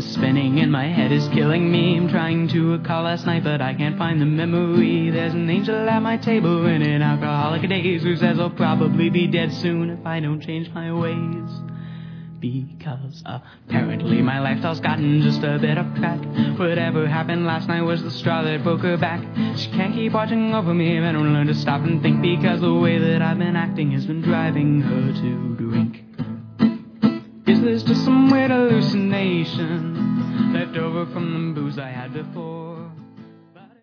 is spinning and my head is killing me. I'm trying to recall last night, but I can't find the memory. There's an angel at my table in an alcoholic daze who says I'll probably be dead soon if I don't change my ways. Because apparently my lifestyle's gotten just a bit off track. Whatever happened last night was the straw that broke her back. She can't keep watching over me if I don't learn to stop and think, because the way that I've been acting has been driving her to drink. Is this just some weird hallucination left over from the booze I had before?